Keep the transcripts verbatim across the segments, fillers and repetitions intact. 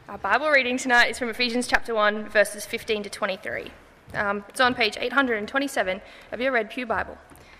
Our Bible reading tonight is from Ephesians chapter one, verses fifteen to twenty-three. Um, it's on page eight hundred twenty-seven of your Red Pew Bible.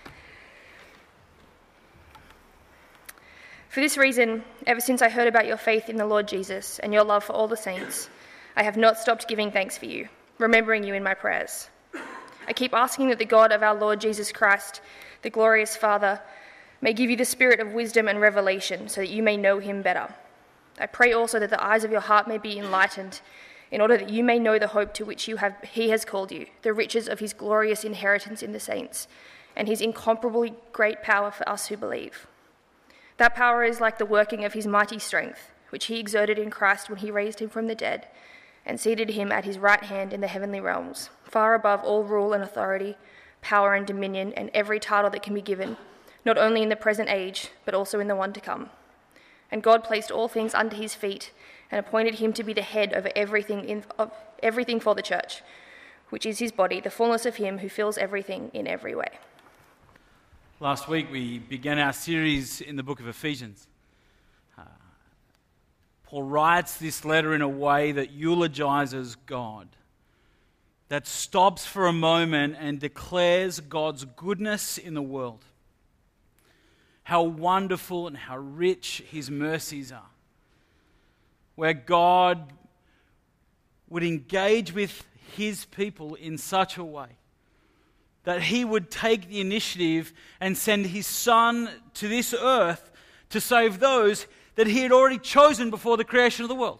For this reason, ever since I heard about your faith in the Lord Jesus and your love for all the saints, I have not stopped giving thanks for you, remembering you in my prayers. I keep asking that the God of our Lord Jesus Christ, the glorious Father, may give you the spirit of wisdom and revelation so that you may know him better. I pray also that the eyes of your heart may be enlightened, in order that you may know the hope to which you have, he has called you, the riches of his glorious inheritance in the saints, and his incomparably great power for us who believe. That power is like the working of his mighty strength, which he exerted in Christ when he raised him from the dead, and seated him at his right hand in the heavenly realms, far above all rule and authority, power and dominion, and every title that can be given, not only in the present age, but also in the one to come. And God placed all things under his feet and appointed him to be the head over everything in, of everything for the church, which is his body, the fullness of him who fills everything in every way. Last week we began our series in the book of Ephesians. Uh, Paul writes this letter in a way that eulogizes God, that stops for a moment and declares God's goodness in the world. How wonderful and how rich his mercies are. Where God would engage with his people in such a way that he would take the initiative and send his Son to this earth to save those that he had already chosen before the creation of the world.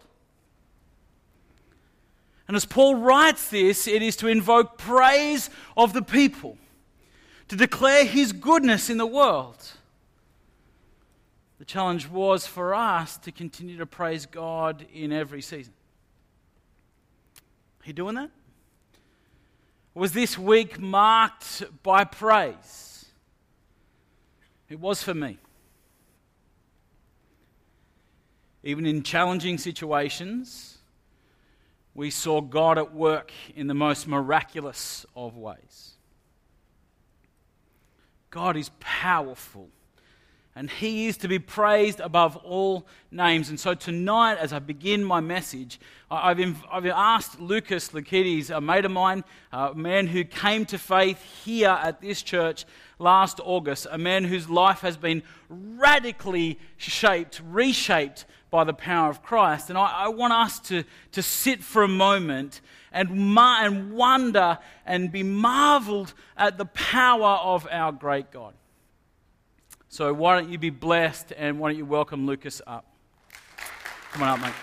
And as Paul writes this, it is to invoke praise of the people, to declare his goodness in the world. The challenge was for us to continue to praise God in every season. Are you doing that? Was this week marked by praise? It was for me. Even in challenging situations, we saw God at work in the most miraculous of ways. God is powerful, and he is to be praised above all names. And so tonight, as I begin my message, I've, I've asked Lucas Lakides, a mate of mine, a man who came to faith here at this church last August, a man whose life has been radically shaped, reshaped by the power of Christ. And I, I want us to, to sit for a moment and, mar- and wonder and be marveled at the power of our great God. So why don't you be blessed, and why don't you welcome Lucas up? Come on up, mate.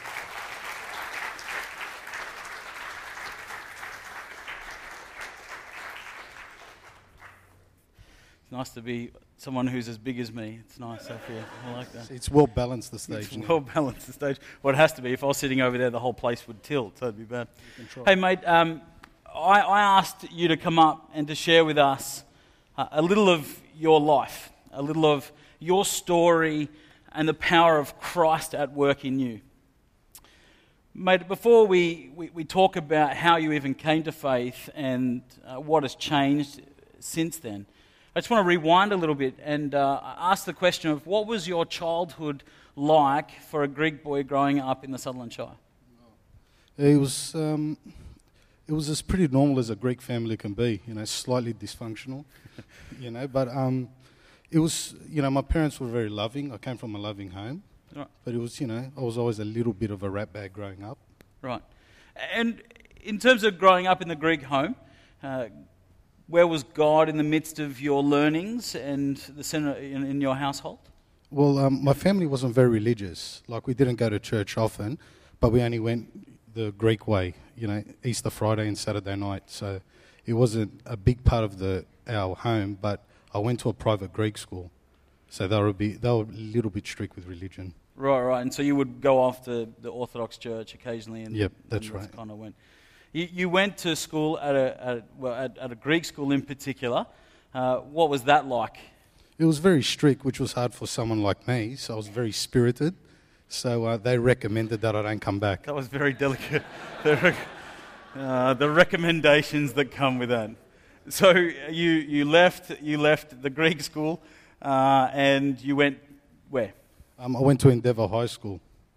It's nice to be someone who's as big as me. It's nice up here. I like that. It's well balanced, the stage. It's well balanced, the stage. Well, it has to be. If I was sitting over there, the whole place would tilt, so it'd be bad. Hey, mate, um, I, I asked you to come up and to share with us uh, a little of your life. A little of your story and the power of Christ at work in you. Mate, before we, we, we talk about how you even came to faith and uh, what has changed since then, I just want to rewind a little bit and uh, ask the question of what was your childhood like for a Greek boy growing up in the Sutherland Shire? It was um, it was as pretty normal as a Greek family can be, you know, slightly dysfunctional, you know, but... Um, It was, you know, my parents were very loving. I came from a loving home. Right. But it was, you know, I was always a little bit of a rat bag growing up. Right. And in terms of growing up in the Greek home, uh, where was God in the midst of your learnings and the center in, in your household? Well, um, my family wasn't very religious. Like, we didn't go to church often, but we only went the Greek way, you know, Easter Friday and Saturday night. So it wasn't a big part of the our home, but I went to a private Greek school, so they were, be, they were a little bit strict with religion. Right, right. And so you would go off to the Orthodox Church occasionally, and yep, that's and right. Kind of went. You, you went to school at a, at, well, at, at a Greek school in particular. Uh, what was that like? It was very strict, which was hard for someone like me. So I was very spirited. So uh, they recommended that I don't come back. That was very delicate. the, rec- uh, the recommendations that come with that. So you you left you left the Greek school uh, and you went where? Um, I went to Endeavour High School.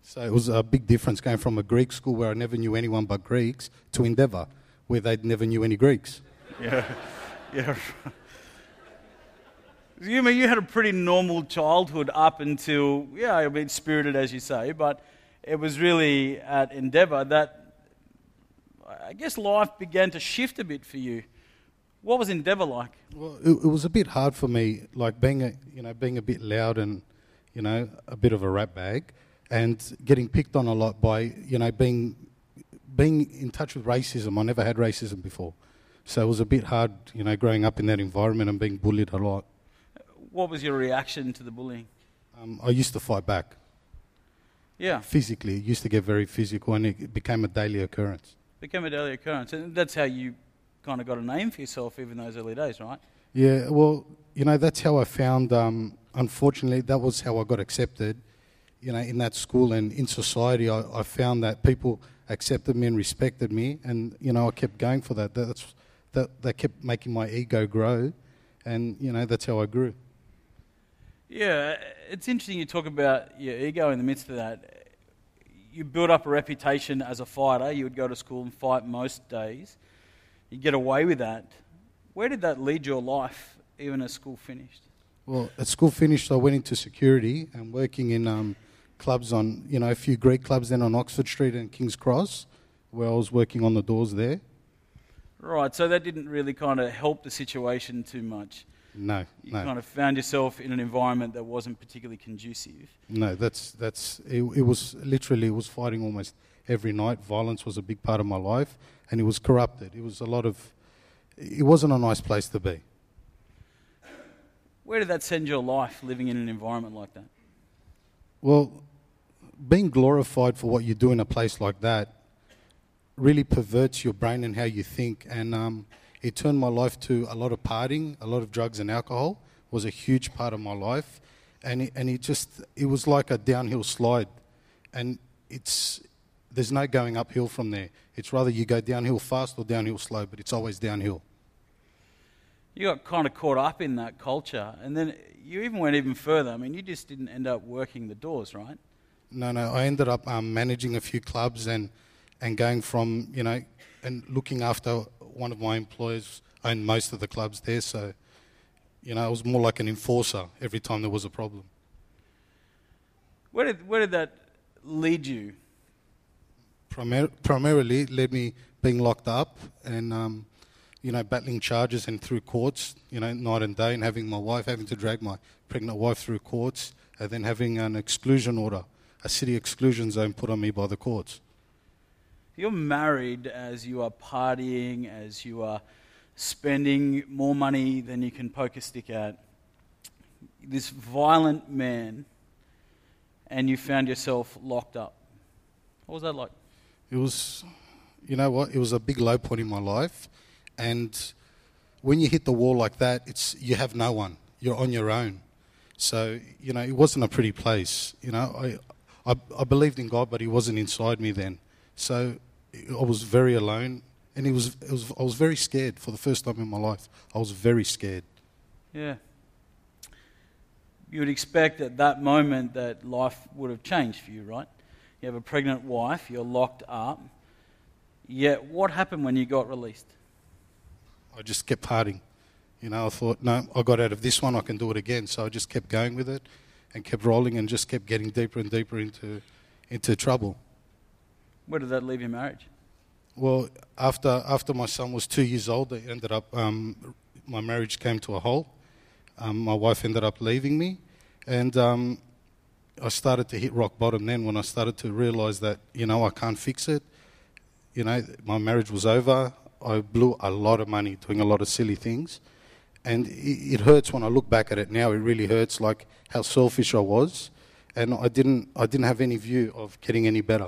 So it was a big difference going from a Greek school where I never knew anyone but Greeks to Endeavour, where they never knew any Greeks. Yeah, yeah. You mean you had a pretty normal childhood up until, yeah, I mean, spirited as you say, but it was really at Endeavour that I guess life began to shift a bit for you. What was Endeavour like? Well, it, it was a bit hard for me, like being a, you know, being a bit loud and, you know, a bit of a rat bag, and getting picked on a lot by, you know, being being in touch with racism. I never had racism before, so it was a bit hard, you know, growing up in that environment and being bullied a lot. What was your reaction to the bullying? Um, I used to fight back. Yeah. Physically, it used to get very physical, and it became a daily occurrence. Became a daily occurrence, and that's how you kind of got a name for yourself even those early days, right? Yeah, well, you know, that's how I found, um, unfortunately, that was how I got accepted, you know, in that school and in society. I, I found that people accepted me and respected me, and, you know, I kept going for that. That's, that, that kept making my ego grow, and, you know, that's how I grew. Yeah, it's interesting you talk about your ego in the midst of that. You built up a reputation as a fighter. You would go to school and fight most days. You get away with that. Where did that lead your life, even as school finished? Well, at school finished, I went into security and working in um, clubs on, you know, a few Greek clubs then on Oxford Street and King's Cross, where I was working on the doors there. Right, so that didn't really kind of help the situation too much. No, you no. kind of found yourself in an environment that wasn't particularly conducive. No, that's, that's it, it was literally, it was fighting almost every night. Violence was a big part of my life, and it was corrupted. It was a lot of, it wasn't a nice place to be. Where did that send your life, living in an environment like that? Well, being glorified for what you do in a place like that really perverts your brain and how you think, and um, it turned my life to a lot of partying, a lot of drugs and alcohol was a huge part of my life, and it, and it just, it was like a downhill slide, and it's, there's no going uphill from there. It's rather you go downhill fast or downhill slow, but it's always downhill. You got kind of caught up in that culture, and then you even went even further. I mean, you just didn't end up working the doors, right? No, no, I ended up um, managing a few clubs and, and going from, you know, and looking after one of my employers owned most of the clubs there, so, you know, I was more like an enforcer every time there was a problem. Where did where did that lead you? Primar- primarily, it led me being locked up and, um, you know, battling charges and through courts, you know, night and day, and having my wife, having to drag my pregnant wife through courts, and then having an exclusion order, a city exclusion zone put on me by the courts. You're married as you are partying, as you are spending more money than you can poke a stick at. This violent man, and you found yourself locked up. What was that like? It was, you know what, it was a big low point in my life, and when you hit the wall like that, it's you have no one. You're on your own. So, you know, it wasn't a pretty place. You know, I, I, I believed in God, but He wasn't inside me then. So I was very alone, and it was, it was, I was very scared for the first time in my life. I was very scared. Yeah. You would expect at that moment that life would have changed for you, right? You have a pregnant wife, you're locked up. Yet what happened when you got released? I just kept partying. You know, I thought, no, I got out of this one, I can do it again. So I just kept going with it and kept rolling and just kept getting deeper and deeper into into trouble. Where did that leave your marriage? Well, after after my son was two years old, it ended up, um, my marriage came to a halt. Um, my wife ended up leaving me, and um, I started to hit rock bottom then when I started to realise that, you know, I can't fix it. You know, my marriage was over. I blew a lot of money doing a lot of silly things, and it, it hurts when I look back at it now. It really hurts, like how selfish I was, and I didn't I didn't have any view of getting any better.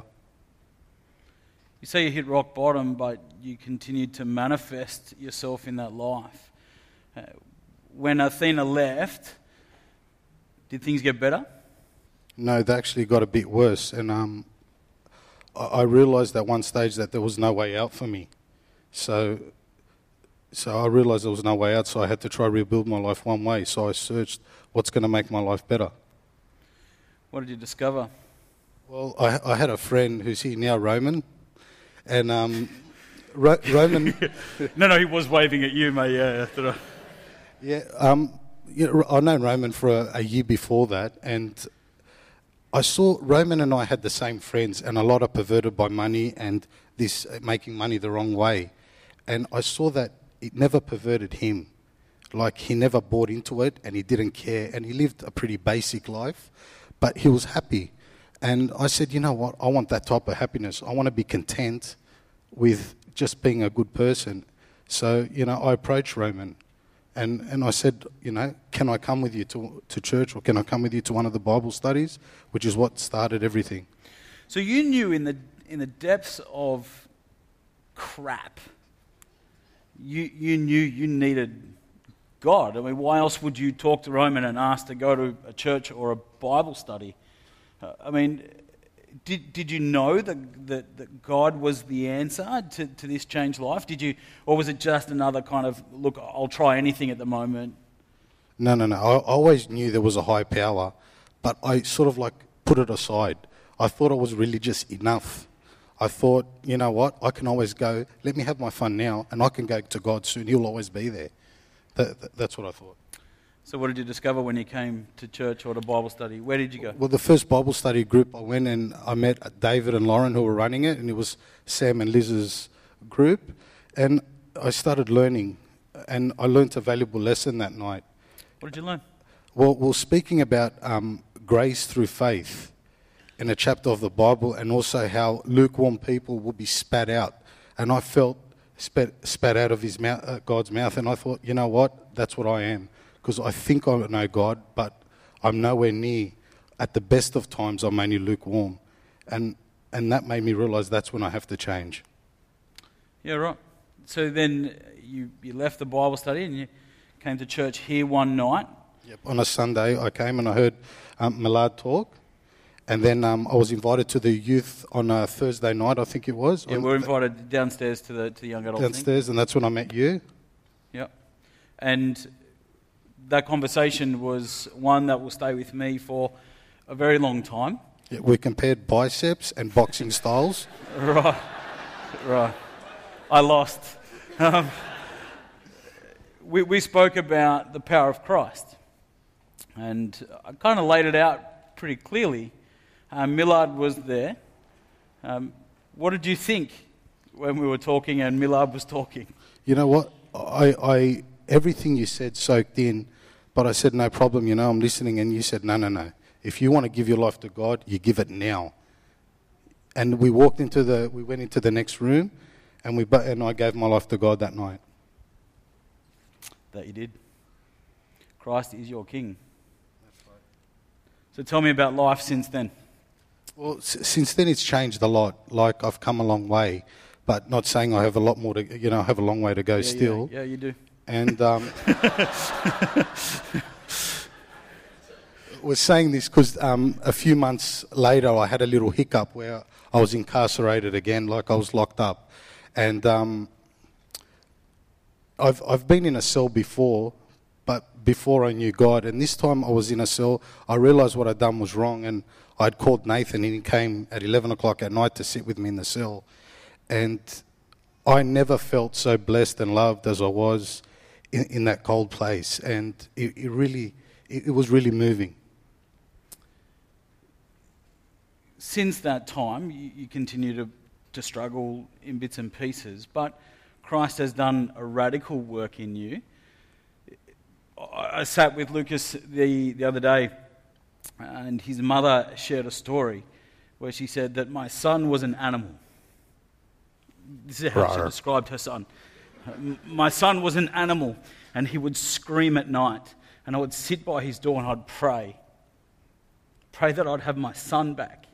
You say you hit rock bottom, but you continued to manifest yourself in that life. Uh, when Athena left, did things get better? No, they actually got a bit worse, and um, I, I realised at one stage that there was no way out for me. So, so I realised there was no way out, so I had to try to rebuild my life one way. So I searched what's going to make my life better. What did you discover? Well, I, I had a friend who's here now, Roman, and um, Ro- Roman. no, no, he was waving at you, mate. Yeah, yeah. yeah um, you know, I've known Roman for a, a year before that, and I saw Roman and I had the same friends, and a lot are perverted by money and this uh, making money the wrong way, and I saw that it never perverted him. Like, he never bought into it, and he didn't care, and he lived a pretty basic life, but he was happy. And I said, you know what, I want that type of happiness. I want to be content with just being a good person. So, you know, I approached Roman, and, and I said, you know, can I come with you to, to church, or can I come with you to one of the Bible studies, which is what started everything. So you knew in the in the depths of crap, you you knew you needed God. I mean, why else would you talk to Roman and ask to go to a church or a Bible study? Uh, I mean, did did you know that, that, that God was the answer to, to this changed life? Did you, or was it just another kind of, look, I'll try anything at the moment? No, no, no. I, I always knew there was a high power, but I sort of like put it aside. I thought I was religious enough. I thought, you know what, I can always go, let me have my fun now, and I can go to God soon. He'll always be there. That, that, that's what I thought. So what did you discover when you came to church or to Bible study? Where did you go? Well, the first Bible study group I went and I met David and Lauren who were running it, and it was Sam and Liz's group. And I started learning, and I learned a valuable lesson that night. What did you learn? Well, we're speaking about um, grace through faith in a chapter of the Bible, and also how lukewarm people will be spat out. And I felt spat, spat out of his mouth, uh, God's mouth, and I thought, you know what, that's what I am. Because I think I know God, but I'm nowhere near. At the best of times, I'm only lukewarm. And and that made me realise that's when I have to change. Yeah, right. So then you, you left the Bible study and you came to church here one night. Yep. On a Sunday, I came and I heard um, Millard talk. And then um, I was invited to the youth on a Thursday night, I think it was. Yeah, we were invited downstairs to the to the young adults. Downstairs, and that's when I met you. Yep. And that conversation was one that will stay with me for a very long time. Yeah, we compared biceps and boxing styles. Right, right. I lost. Um, we, we spoke about the power of Christ. And I kind of laid it out pretty clearly. Um, Millard was there. Um, what did you think when we were talking and Millard was talking? You know what? I, I everything you said soaked in. But I said, no problem, you know, I'm listening. And you said, no, no, no. If you want to give your life to God, you give it now. And we walked into the, we went into the next room, and we and I gave my life to God that night. That you did. Christ is your King. That's right. So tell me about life since then. Well, s- since then it's changed a lot. Like, I've come a long way, but not saying I have a lot more to, you know, I have a long way to go yeah, still. Yeah, yeah, you do. And um, was saying this because um, a few months later I had a little hiccup where I was incarcerated again, like I was locked up. And um, I've I've been in a cell before, but before I knew God. And this time I was in a cell, I realised what I'd done was wrong, and I'd called Nathan, and he came at eleven o'clock at night to sit with me in the cell. And I never felt so blessed and loved as I was in, in that cold place, and it, it really, it, it was really moving. Since that time, you, you continue to, to struggle in bits and pieces, but Christ has done a radical work in you. I, I sat with Lucas the, the other day, and his mother shared a story where she said that my son was an animal. This is how Rawr. she described her son. My son was an animal, and he would scream at night, and I would sit by his door and I'd pray. Pray that I'd have my son back.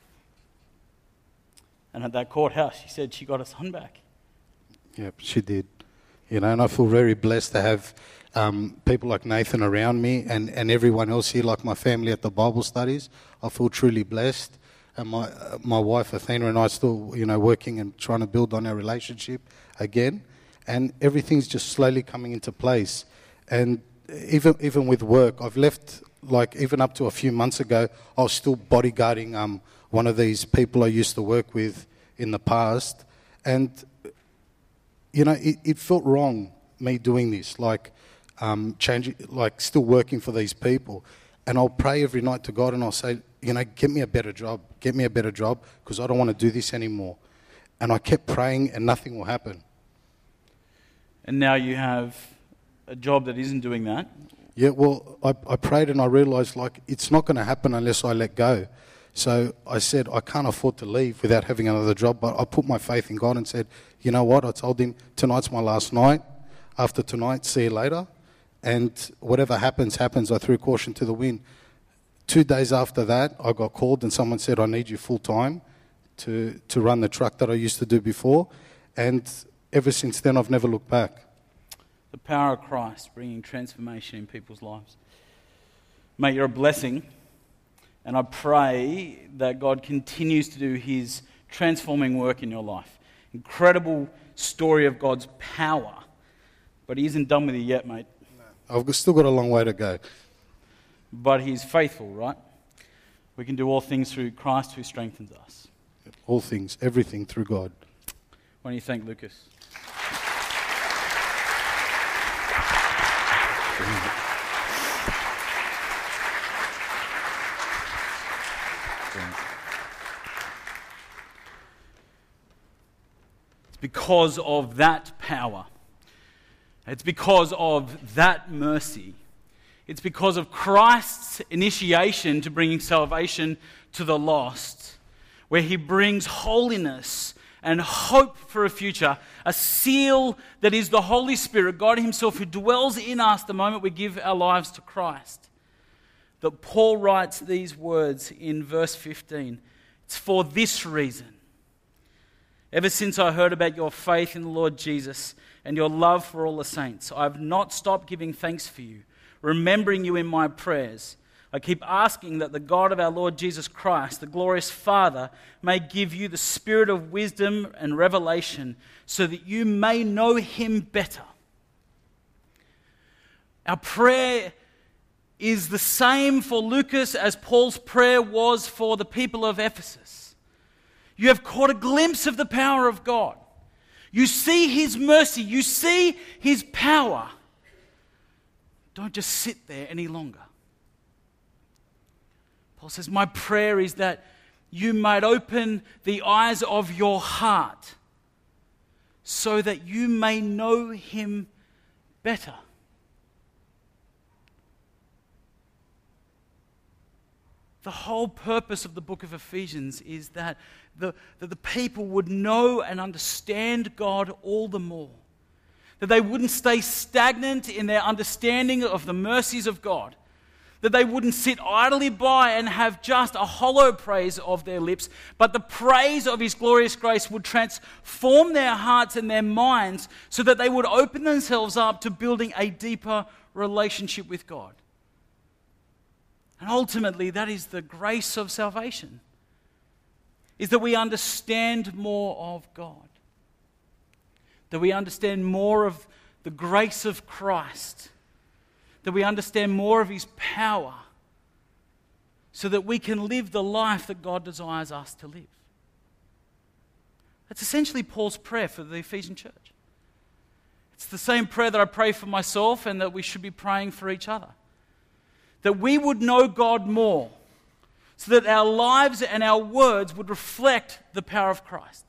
And at that courthouse, she said she got her son back. Yep, she did. You know, and I feel very blessed to have um, people like Nathan around me, and, and everyone else here, like my family at the Bible studies. I feel truly blessed. And my uh, my wife Athena and I are still, you know, working and trying to build on our relationship again. And everything's just slowly coming into place. And even even with work, I've left, like, even up to a few months ago, I was still bodyguarding um, one of these people I used to work with in the past. And, you know, it, it felt wrong, me doing this, like um, changing, like still working for these people. And I'll pray every night to God and I'll say, you know, get me a better job, get me a better job, because I don't want to do this anymore. And I kept praying and nothing will happen. And now you have a job that isn't doing that. Yeah, well, I, I prayed and I realised, like, it's not going to happen unless I let go. So I said, I can't afford to leave without having another job. But I put my faith in God and said, you know what? I told him, tonight's my last night. After tonight, see you later. And whatever happens, happens. I threw caution to the wind. Two days after that, I got called and someone said, I need you full time to, to run the truck that I used to do before. And ever since then, I've never looked back. The power of Christ bringing transformation in people's lives. Mate, you're a blessing. And I pray that God continues to do his transforming work in your life. Incredible story of God's power. But he isn't done with you yet, mate. No. I've still got a long way to go. But he's faithful, right? We can do all things through Christ who strengthens us. All things, everything through God. Why don't you thank Lucas? It's because of that power. It's because of that mercy. It's because of Christ's initiation to bringing salvation to the lost, where he brings holiness and hope for a future, a seal that is the Holy Spirit, God himself, who dwells in us the moment we give our lives to Christ, that Paul writes these words in verse fifteen. It's for this reason. Ever since I heard about your faith in the Lord Jesus and your love for all the saints, I have not stopped giving thanks for you, remembering you in my prayers. I keep asking that the God of our Lord Jesus Christ, the glorious Father, may give you the spirit of wisdom and revelation so that you may know him better. Our prayer is the same for Lucas as Paul's prayer was for the people of Ephesus. You have caught a glimpse of the power of God. You see his mercy. You see his power. Don't just sit there any longer. Paul says, my prayer is that you might open the eyes of your heart so that you may know him better. The whole purpose of the book of Ephesians is that the, that the people would know and understand God all the more. That they wouldn't stay stagnant in their understanding of the mercies of God. That they wouldn't sit idly by and have just a hollow praise of their lips, but the praise of his glorious grace would transform their hearts and their minds so that they would open themselves up to building a deeper relationship with God. And ultimately, that is the grace of salvation, is that we understand more of God, that we understand more of the grace of Christ, that we understand more of his power, so that we can live the life that God desires us to live. That's essentially Paul's prayer for the Ephesian church. It's the same prayer that I pray for myself and that we should be praying for each other. That we would know God more, so that our lives and our words would reflect the power of Christ.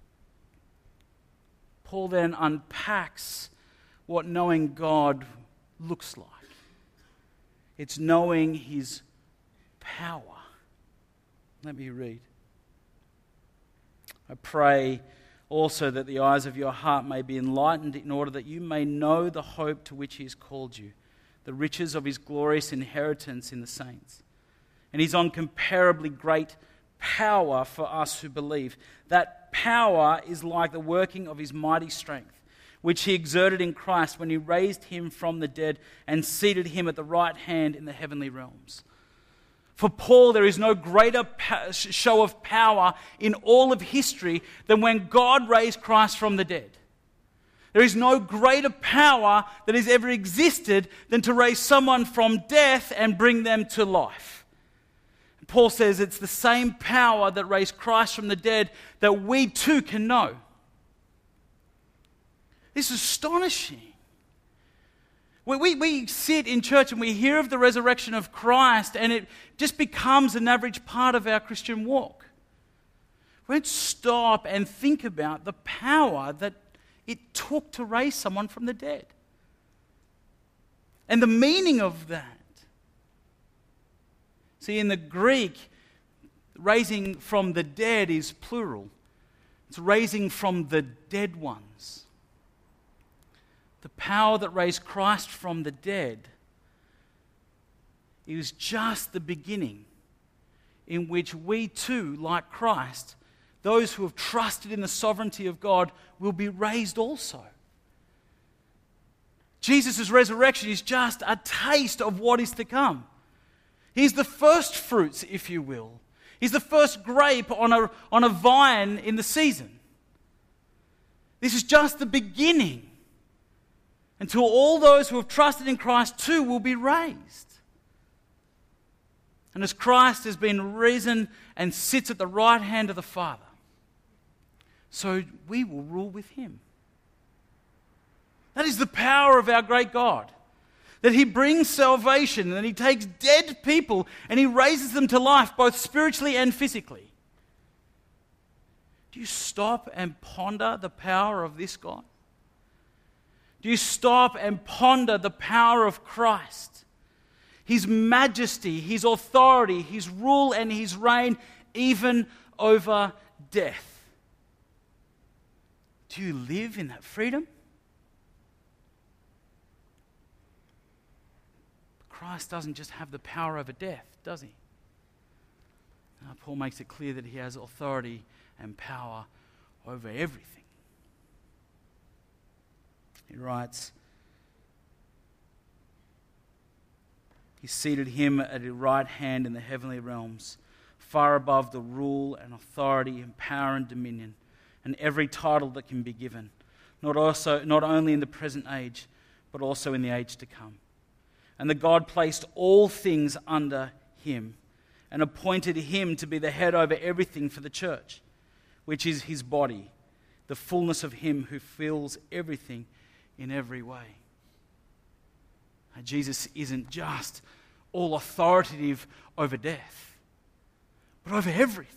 Paul then unpacks what knowing God looks like. It's knowing his power. Let me read. I pray also that the eyes of your heart may be enlightened in order that you may know the hope to which he has called you, the riches of his glorious inheritance in the saints, and his incomparably great power for us who believe. That power is like the working of his mighty strength, which he exerted in Christ when he raised him from the dead and seated him at the right hand in the heavenly realms. For Paul, there is no greater show of power in all of history than when God raised Christ from the dead. There is no greater power that has ever existed than to raise someone from death and bring them to life. Paul says it's the same power that raised Christ from the dead that we too can know. This is astonishing. We, we, we sit in church and we hear of the resurrection of Christ, and it just becomes an average part of our Christian walk. We don't stop and think about the power that it took to raise someone from the dead. And the meaning of that. See, in the Greek, raising from the dead is plural. It's raising from the dead ones. The power that raised Christ from the dead is just the beginning in which we too, like Christ, those who have trusted in the sovereignty of God, will be raised also. Jesus' resurrection is just a taste of what is to come. He's the first fruits, if you will. He's the first grape on a, on a vine in the season. This is just the beginning until all those who have trusted in Christ too will be raised. And as Christ has been risen and sits at the right hand of the Father, so we will rule with him. That is the power of our great God. That he brings salvation, and he takes dead people and he raises them to life, both spiritually and physically. Do you stop and ponder the power of this God? Do you stop and ponder the power of Christ? His majesty, his authority, his rule and his reign, even over death. Do you live in that freedom? Christ doesn't just have the power over death, does he? Uh, Paul makes it clear that he has authority and power over everything. He writes, he seated him at his right hand in the heavenly realms, far above the rule and authority and power and dominion, and every title that can be given, not also not only in the present age, but also in the age to come. And the God placed all things under him and appointed him to be the head over everything for the church, which is his body, the fullness of him who fills everything in every way. Now, Jesus isn't just all authoritative over death, but over everything.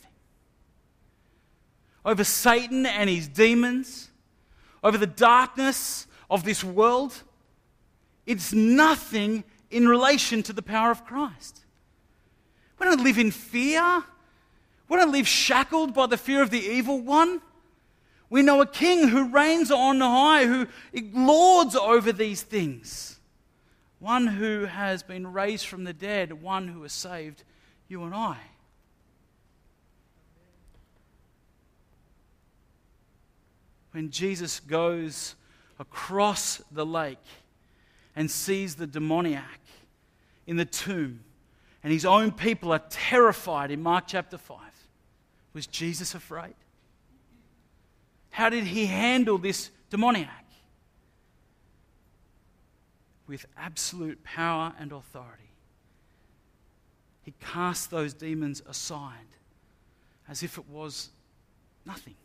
Over Satan and his demons, over the darkness of this world. It's nothing in relation to the power of Christ. We don't live in fear. We don't live shackled by the fear of the evil one. We know a king who reigns on high, who lords over these things. One who has been raised from the dead, one who has saved you and I. When Jesus goes across the lake and sees the demoniac in the tomb, and his own people are terrified in Mark chapter five. Was Jesus afraid? How did he handle this demoniac? With absolute power and authority. He cast those demons aside as if it was nothing.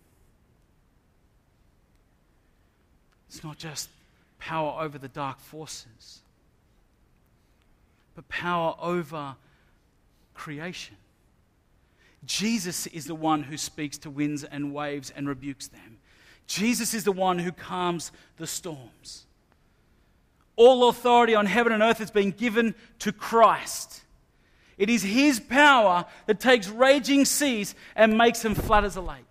It's not just power over the dark forces, but power over creation. Jesus is the one who speaks to winds and waves and rebukes them. Jesus is the one who calms the storms. All authority on heaven and earth has been given to Christ. It is his power that takes raging seas and makes them flat as a lake.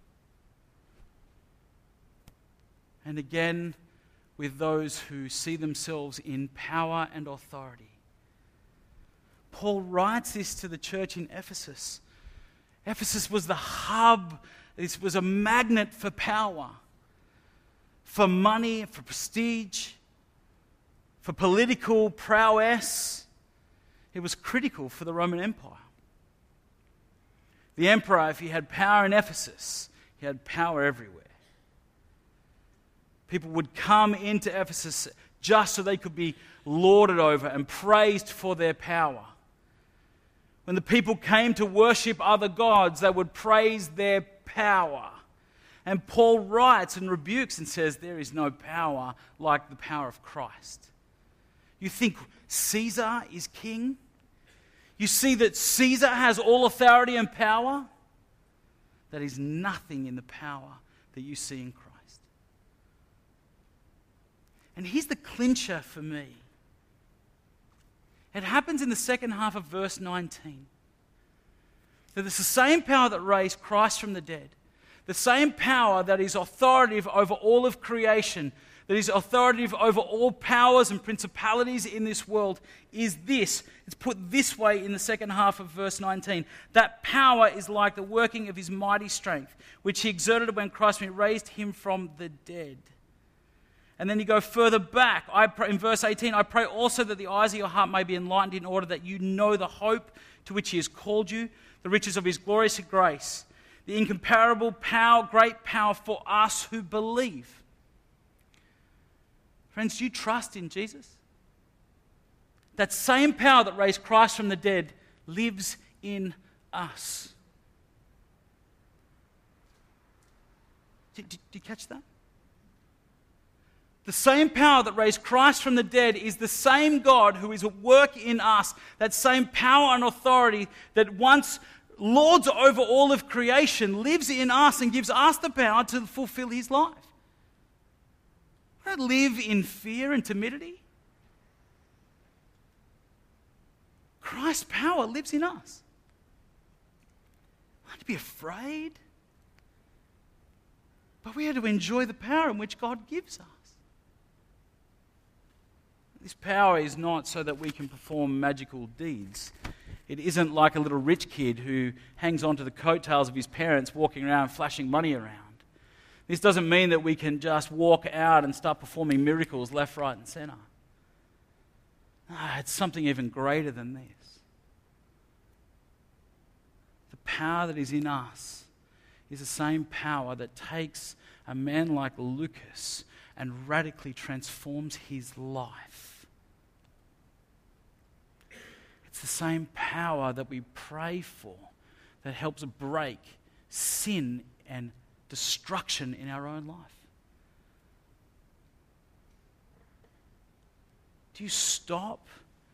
And again, with those who see themselves in power and authority. Paul writes this to the church in Ephesus. Ephesus was the hub. This was a magnet for power, for money, for prestige, for political prowess. It was critical for the Roman Empire. The emperor, if he had power in Ephesus, he had power everywhere. People would come into Ephesus just so they could be lorded over and praised for their power. When the people came to worship other gods, they would praise their power. And Paul writes and rebukes and says, there is no power like the power of Christ. You think Caesar is king? You see that Caesar has all authority and power? That is nothing in the power that you see in Christ. And here's the clincher for me. It happens in the second half of verse nineteen. That it's the same power that raised Christ from the dead, the same power that is authoritative over all of creation, that is authoritative over all powers and principalities in this world, is this. It's put this way in the second half of verse nineteen. That power is like the working of his mighty strength, which he exerted when Christ raised him from the dead. And then you go further back. I pray, in verse eighteen, I pray also that the eyes of your heart may be enlightened in order that you know the hope to which he has called you, the riches of his glorious grace, the incomparable power, great power for us who believe. Friends, do you trust in Jesus? That same power that raised Christ from the dead lives in us. Did, did, did you catch that? The same power that raised Christ from the dead is the same God who is at work in us. That same power and authority that once lords over all of creation lives in us and gives us the power to fulfill his life. We don't live in fear and timidity. Christ's power lives in us. We don't have to be afraid, but we have to enjoy the power in which God gives us. This power is not so that we can perform magical deeds. It isn't like a little rich kid who hangs onto the coattails of his parents walking around flashing money around. This doesn't mean that we can just walk out and start performing miracles left, right, and center. No, it's something even greater than this. The power that is in us is the same power that takes a man like Lucas and radically transforms his life. It's the same power that we pray for that helps break sin and destruction in our own life. Do you stop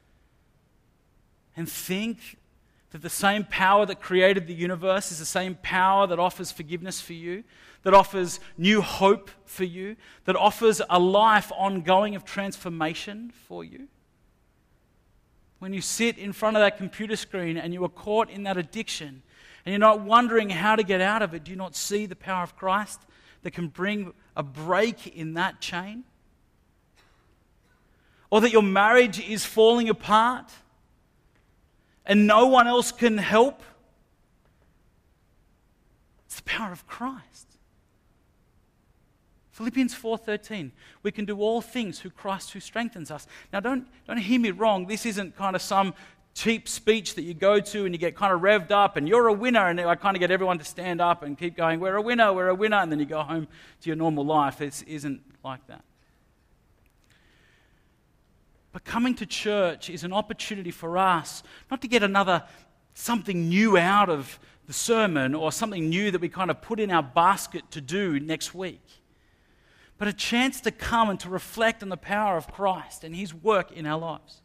and think that the same power that created the universe is the same power that offers forgiveness for you, that offers new hope for you, that offers a life ongoing of transformation for you? When you sit in front of that computer screen and you are caught in that addiction and you're not wondering how to get out of it, do you not see the power of Christ that can bring a break in that chain? Or that your marriage is falling apart and no one else can help? It's the power of Christ. Philippians four thirteen, we can do all things through Christ who strengthens us. Now don't, don't hear me wrong, this isn't kind of some cheap speech that you go to and you get kind of revved up and you're a winner, and I kind of get everyone to stand up and keep going, we're a winner, we're a winner, and then you go home to your normal life. It isn't like that. But coming to church is an opportunity for us not to get another something new out of the sermon or something new that we kind of put in our basket to do next week, but a chance to come and to reflect on the power of Christ and his work in our lives.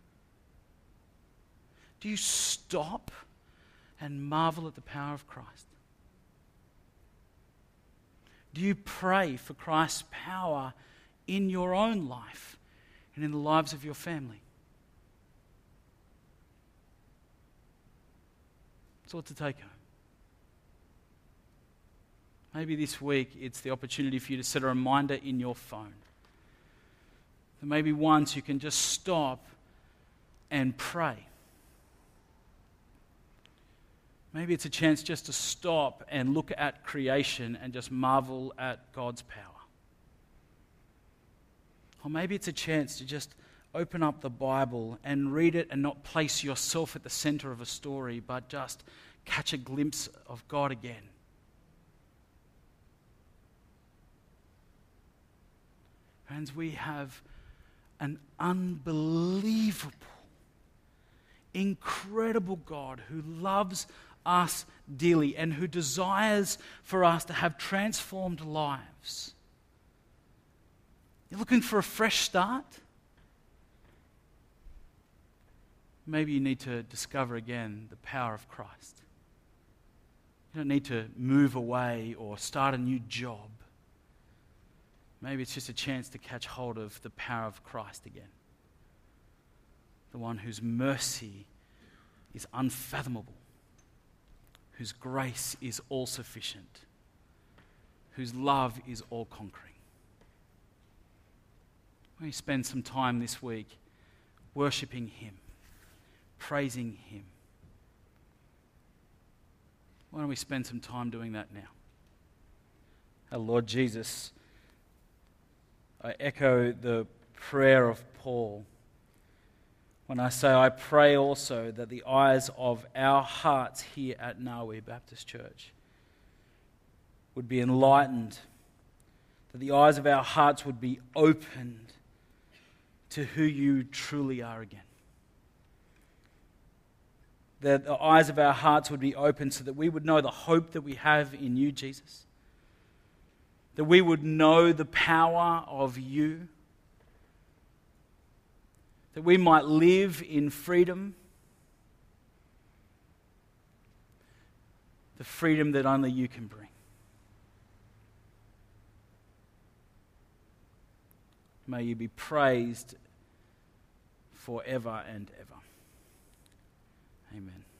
Do you stop and marvel at the power of Christ? Do you pray for Christ's power in your own life and in the lives of your family? That's all to take home. Maybe this week it's the opportunity for you to set a reminder in your phone. And maybe once you can just stop and pray. Maybe it's a chance just to stop and look at creation and just marvel at God's power. Or maybe it's a chance to just open up the Bible and read it and not place yourself at the center of a story, but just catch a glimpse of God again. Friends, we have an unbelievable, incredible God who loves us dearly and who desires for us to have transformed lives. You're looking for a fresh start? Maybe you need to discover again the power of Christ. You don't need to move away or start a new job. Maybe it's just a chance to catch hold of the power of Christ again. The one whose mercy is unfathomable, whose grace is all sufficient, whose love is all conquering. Why don't you spend some time this week worshipping Him, praising Him? Why don't we spend some time doing that now? Our Lord Jesus, I echo the prayer of Paul when I say, I pray also that the eyes of our hearts here at Nawi Baptist Church would be enlightened, that the eyes of our hearts would be opened to who you truly are again. That the eyes of our hearts would be open so that we would know the hope that we have in you, Jesus. That we would know the power of you. That we might live in freedom. The freedom that only you can bring. May you be praised forever and ever. Amen.